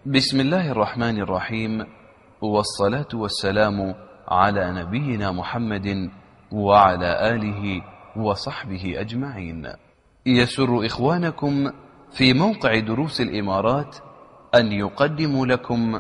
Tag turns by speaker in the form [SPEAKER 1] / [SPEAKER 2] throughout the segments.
[SPEAKER 1] بسم الله الرحمن الرحيم، والصلاة والسلام على نبينا محمد وعلى آله وصحبه أجمعين. يسر إخوانكم في موقع دروس الإمارات أن يقدموا لكم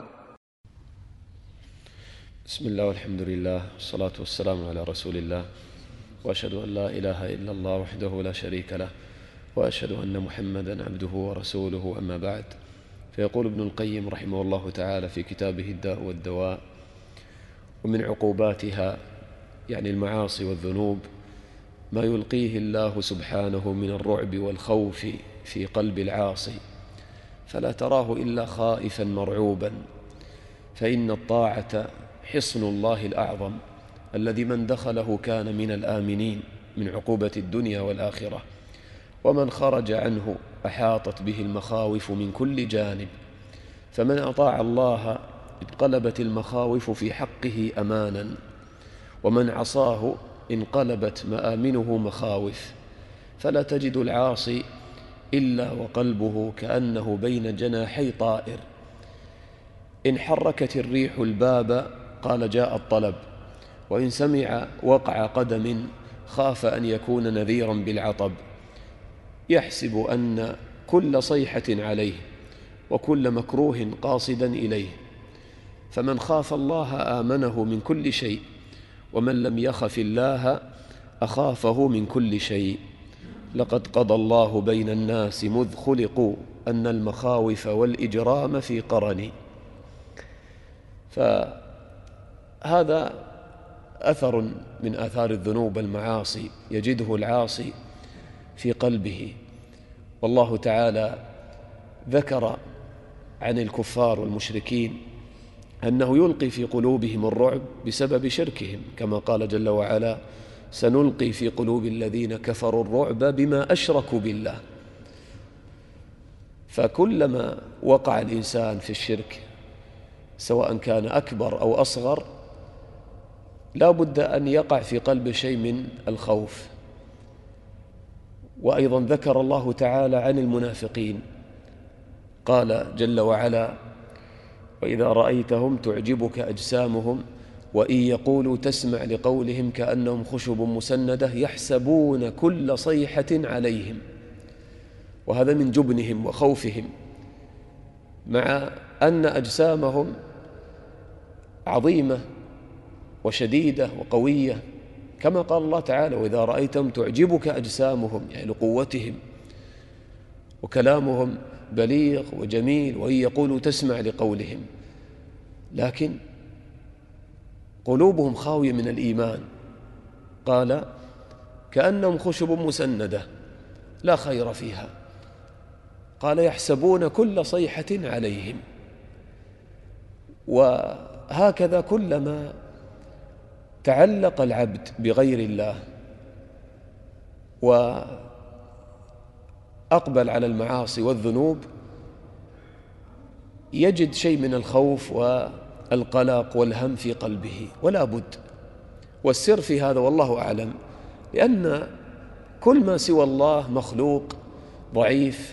[SPEAKER 2] بسم الله والحمد لله والصلاة والسلام على رسول الله، وأشهد أن لا إله إلا الله وحده لا شريك له، وأشهد أن محمدا عبده ورسوله، أما بعد. فيقول ابن القيم رحمه الله تعالى في كتابه الداء والدواء: ومن عقوباتها يعني المعاصي والذنوب ما يلقيه الله سبحانه من الرعب والخوف في قلب العاصي، فلا تراه إلا خائفا مرعوبا، فإن الطاعة حصن الله الأعظم الذي من دخله كان من الآمنين من عقوبة الدنيا والآخرة، ومن خرج عنه أحاطت به المخاوف من كل جانب، فمن أطاع الله انقلبت المخاوف في حقه أمانا، ومن عصاه انقلبت مآمنه مخاوف، فلا تجد العاصي إلا وقلبه كأنه بين جناحي طائر، إن حركت الريح الباب قال جاء الطلب، وإن سمع وقع قدم خاف أن يكون نذيرا بالعطب، يحسب أن كل صيحة عليه وكل مكروه قاصدا إليه، فمن خاف الله آمنه من كل شيء، ومن لم يخف الله أخافه من كل شيء. لقد قضى الله بين الناس مذ خلقوا أن المخاوف والإجرام في قرن. فهذا أثر من آثار الذنوب المعاصي يجده العاصي في قلبه. والله تعالى ذكر عن الكفار والمشركين أنه يلقي في قلوبهم الرعب بسبب شركهم، كما قال جل وعلا: سنلقي في قلوب الذين كفروا الرعب بما أشركوا بالله. فكلما وقع الإنسان في الشرك سواء كان أكبر أو أصغر لا بد أن يقع في قلب شيء من الخوف. وأيضا ذكر الله تعالى عن المنافقين، قال جل وعلا: وإذا رأيتهم تعجبك أجسامهم وإن يقولوا تسمع لقولهم كأنهم خشب مسندة يحسبون كل صيحة عليهم. وهذا من جبنهم وخوفهم، مع أن أجسامهم عظيمة وشديدة وقوية، كما قال الله تعالى: وإذا رأيتهم تعجبك أجسامهم، يعني لقوتهم، وكلامهم بليغ وجميل، وإن يقولوا تسمع لقولهم، لكن قلوبهم خاوية من الإيمان. قال: كأنهم خشب مسندة لا خير فيها. قال: يحسبون كل صيحة عليهم. وهكذا كلما تعلق العبد بغير الله وأقبل على المعاصي والذنوب يجد شيء من الخوف والقلق والهم في قلبه، ولا بد. والسر في هذا والله أعلم، لأن كل ما سوى الله مخلوق ضعيف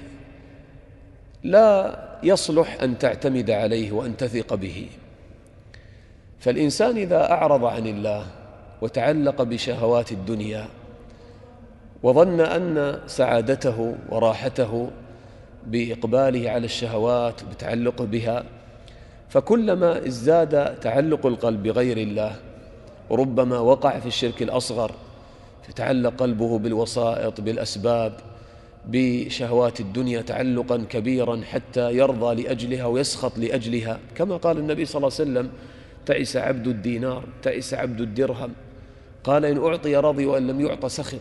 [SPEAKER 2] لا يصلح أن تعتمد عليه وأن تثق به. فالإنسان إذا أعرض عن الله وتعلق بشهوات الدنيا وظن أن سعادته وراحته بإقباله على الشهوات وبتعلقه بها، فكلما ازداد تعلق القلب بغير الله وربما وقع في الشرك الأصغر، فتعلق قلبه بالوسائط بالأسباب بشهوات الدنيا تعلقا كبيرا حتى يرضى لأجلها ويسخط لأجلها، كما قال النبي صلى الله عليه وسلم: تعس عبد الدينار تعس عبد الدرهم، قال: إن أعطي رضي وإن لم يعط سخط.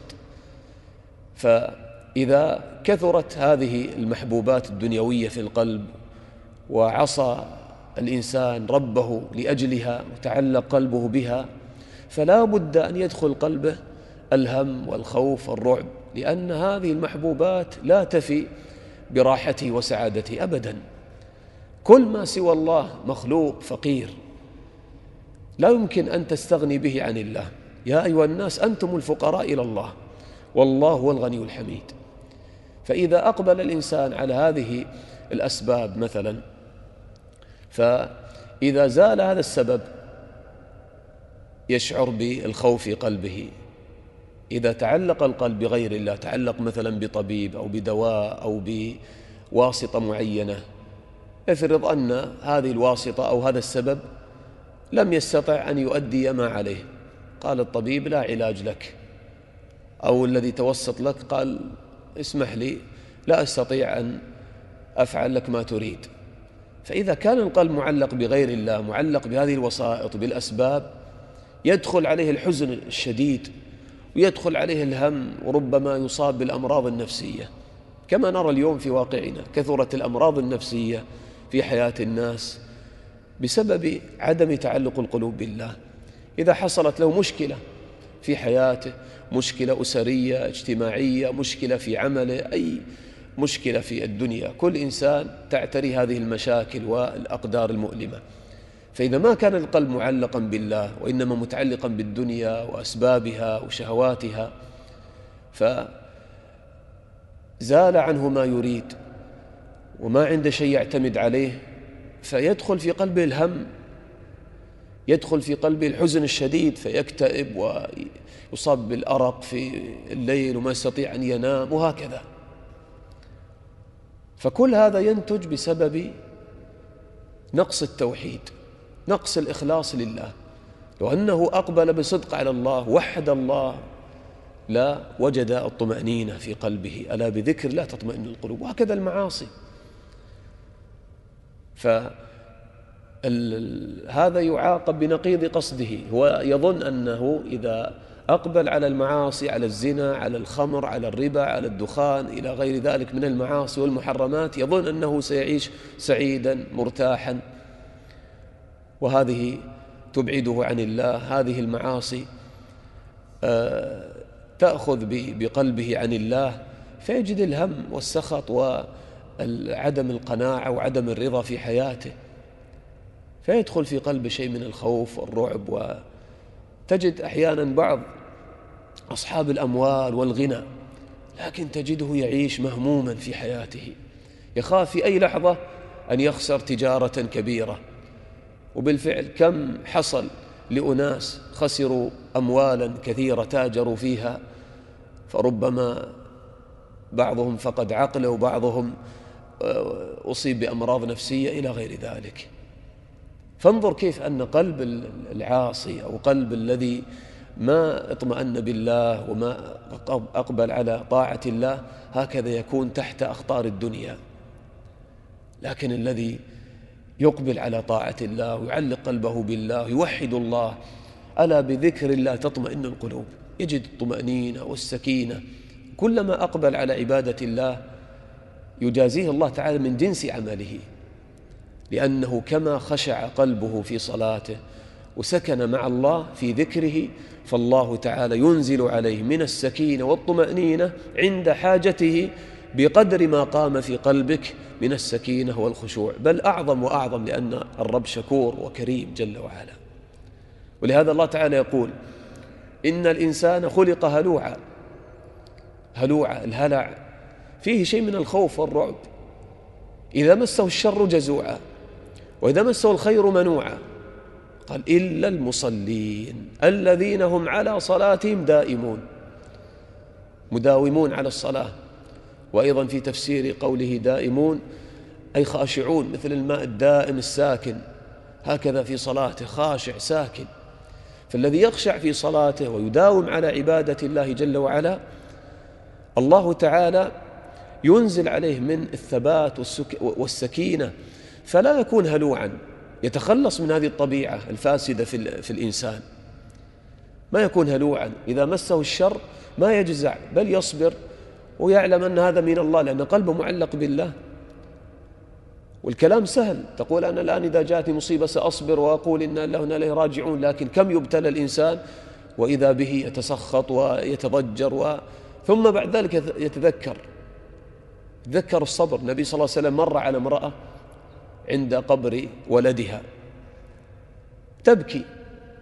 [SPEAKER 2] فإذا كثرت هذه المحبوبات الدنيوية في القلب وعصى الإنسان ربه لأجلها وتعلق قلبه بها، فلا بد أن يدخل قلبه الهم والخوف والرعب، لأن هذه المحبوبات لا تفي براحته وسعادته أبدا. كل ما سوى الله مخلوق فقير لا يمكن أن تستغني به عن الله. يا أيها الناس أنتم الفقراء إلى الله والله هو الغني الحميد. فإذا أقبل الإنسان على هذه الأسباب مثلا فإذا زال هذا السبب يشعر بالخوف في قلبه. إذا تعلق القلب بغير الله، تعلق مثلا بطبيب أو بدواء أو بواسطة معينة، افرض أن هذه الواسطة أو هذا السبب لم يستطع أن يؤدي ما عليه، قال الطبيب لا علاج لك، أو الذي توسط لك قال اسمح لي لا أستطيع أن أفعل لك ما تريد. فإذا كان القلب معلق بغير الله، معلق بهذه الوسائط بالأسباب، يدخل عليه الحزن الشديد ويدخل عليه الهم، وربما يصاب بالأمراض النفسية، كما نرى اليوم في واقعنا كثرت الأمراض النفسية في حياة الناس بسبب عدم تعلق القلوب بالله. إذا حصلت له مشكلة في حياته، مشكلة أسرية اجتماعية، مشكلة في عمله، أي مشكلة في الدنيا، كل إنسان تعتري هذه المشاكل والأقدار المؤلمة. فإذا ما كان القلب معلقا بالله وإنما متعلقا بالدنيا وأسبابها وشهواتها، فزال عنه ما يريد وما عنده شيء يعتمد عليه، فيدخل في قلبه الهم، يدخل في قلبه الحزن الشديد، فيكتئب ويصاب بالأرق في الليل وما يستطيع أن ينام، وهكذا. فكل هذا ينتج بسبب نقص التوحيد، نقص الإخلاص لله. لو أنه أقبل بصدق على الله، وحد الله، لا وجد الطمأنينة في قلبه. ألا بذكر الله تطمئن القلوب. وهكذا المعاصي. فهذا يعاقب بنقيض قصده. هو يظن أنه إذا أقبل على المعاصي، على الزنا، على الخمر، على الربا، على الدخان، إلى غير ذلك من المعاصي والمحرمات، يظن أنه سيعيش سعيدا مرتاحا، وهذه تبعده عن الله. هذه المعاصي تأخذ بقلبه عن الله، فيجد الهم والسخط وعدم القناعة وعدم الرضا في حياته، فيدخل في قلبه شيء من الخوف والرعب. وتجد أحيانا بعض أصحاب الأموال والغنى، لكن تجده يعيش مهموما في حياته، يخاف في أي لحظة أن يخسر تجارة كبيرة. وبالفعل كم حصل لأناس خسروا أموالا كثيرة تاجروا فيها، فربما بعضهم فقد عقله وبعضهم أصيب بأمراض نفسية إلى غير ذلك. فانظر كيف أن قلب العاصي أو قلب الذي ما اطمأن بالله وما أقبل على طاعة الله هكذا يكون تحت أخطار الدنيا. لكن الذي يقبل على طاعة الله ويعلق قلبه بالله يوحد الله، ألا بذكر الله تطمئن القلوب، يجد الطمأنينة والسكينة. كلما أقبل على عبادة الله يجازيه الله تعالى من جنس عمله، لأنه كما خشع قلبه في صلاته وسكن مع الله في ذكره، فالله تعالى ينزل عليه من السكينة والطمأنينة عند حاجته بقدر ما قام في قلبك من السكينة والخشوع، بل أعظم وأعظم، لأن الرب شكور وكريم جل وعلا. ولهذا الله تعالى يقول إن الإنسان خلق هلوعا. هلوعا، الهلع فيه شيء من الخوف والرعب، إذا مسه الشر جزوعا وإذا مسه الخير منوعا. قال إلا المصلين الذين هم على صلاتهم دائمون، مداومون على الصلاة. وأيضا في تفسير قوله دائمون أي خاشعون، مثل الماء الدائم الساكن، هكذا في صلاته خاشع ساكن. فالذي يخشع في صلاته ويداوم على عبادة الله جل وعلا، الله تعالى ينزل عليه من الثبات والسكينة، فلا يكون هلوعا، يتخلص من هذه الطبيعة الفاسدة في الإنسان. ما يكون هلوعا، إذا مسه الشر ما يجزع، بل يصبر ويعلم أن هذا من الله، لأن قلبه معلق بالله. والكلام سهل، تقول أنا الآن إذا جاءتني مصيبة سأصبر وأقول إنا لله وإنا إليه راجعون، لكن كم يبتلى الإنسان وإذا به يتسخط ويتضجر ثم بعد ذلك يتذكر الصبر. النبي صلى الله عليه وسلم مر على امرأة عند قبر ولدها تبكي،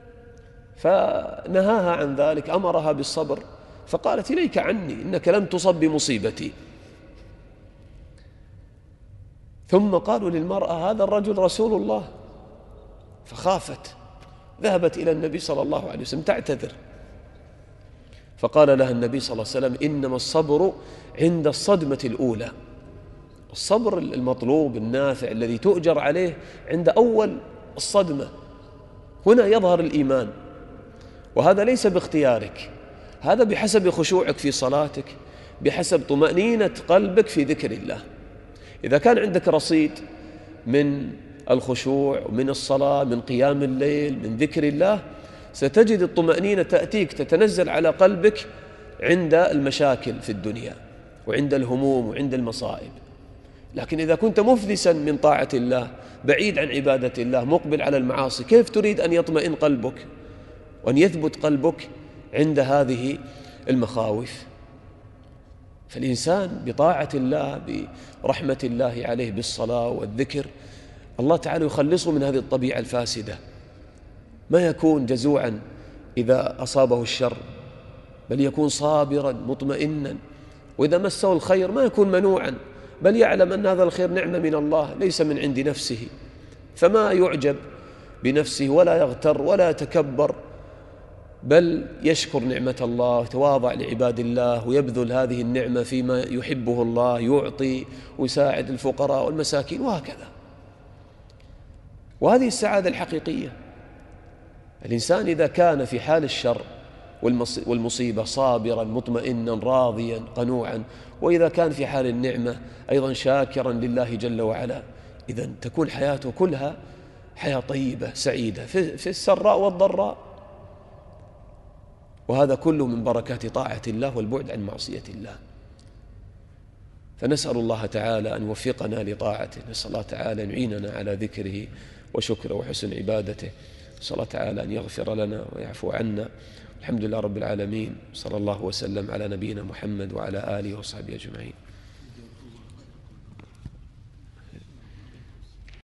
[SPEAKER 2] فنهاها عن ذلك، أمرها بالصبر، فقالت إليك عني إنك لم تصب بمصيبتي. ثم قالوا للمرأة هذا الرجل رسول الله، فخافت، ذهبت إلى النبي صلى الله عليه وسلم تعتذر، فقال لها النبي صلى الله عليه وسلم إنما الصبر عند الصدمة الأولى. الصبر المطلوب النافع الذي تؤجر عليه عند أول الصدمة، هنا يظهر الإيمان، وهذا ليس باختيارك، هذا بحسب خشوعك في صلاتك، بحسب طمأنينة قلبك في ذكر الله. إذا كان عندك رصيد من الخشوع ومن الصلاة، من قيام الليل، من ذكر الله، ستجد الطمأنينة تأتيك تتنزل على قلبك عند المشاكل في الدنيا وعند الهموم وعند المصائب. لكن إذا كنت مفلسا من طاعة الله، بعيد عن عبادة الله، مقبل على المعاصي، كيف تريد أن يطمئن قلبك وأن يثبت قلبك عند هذه المخاوف؟ فالإنسان بطاعة الله، برحمة الله عليه بالصلاة والذكر، الله تعالى يخلصه من هذه الطبيعة الفاسدة، ما يكون جزوعا إذا أصابه الشر، بل يكون صابرا مطمئنا، وإذا مسه الخير ما يكون منوعا، بل يعلم أن هذا الخير نعمة من الله ليس من عند نفسه، فما يعجب بنفسه ولا يغتر ولا يتكبر، بل يشكر نعمة الله ويتواضع لعباد الله ويبذل هذه النعمة فيما يحبه الله، يعطي ويساعد الفقراء والمساكين وهكذا. وهذه السعادة الحقيقية. الإنسان إذا كان في حال الشر والمصيبة صابرا مطمئنا راضيا قنوعا، وإذا كان في حال النعمة أيضا شاكرا لله جل وعلا، إذن تكون حياته كلها حياة طيبة سعيدة في السراء والضراء. وهذا كله من بركات طاعة الله والبعد عن معصية الله. فنسأل الله تعالى أن يوفقنا لطاعته، نسأل الله تعالى أن يعيننا على ذكره وشكره وحسن عبادته، نسأل الله تعالى أن يغفر لنا ويعفو عنا. الحمد لله رب العالمين، صلى الله وسلم على نبينا محمد وعلى آله وصحبه أجمعين.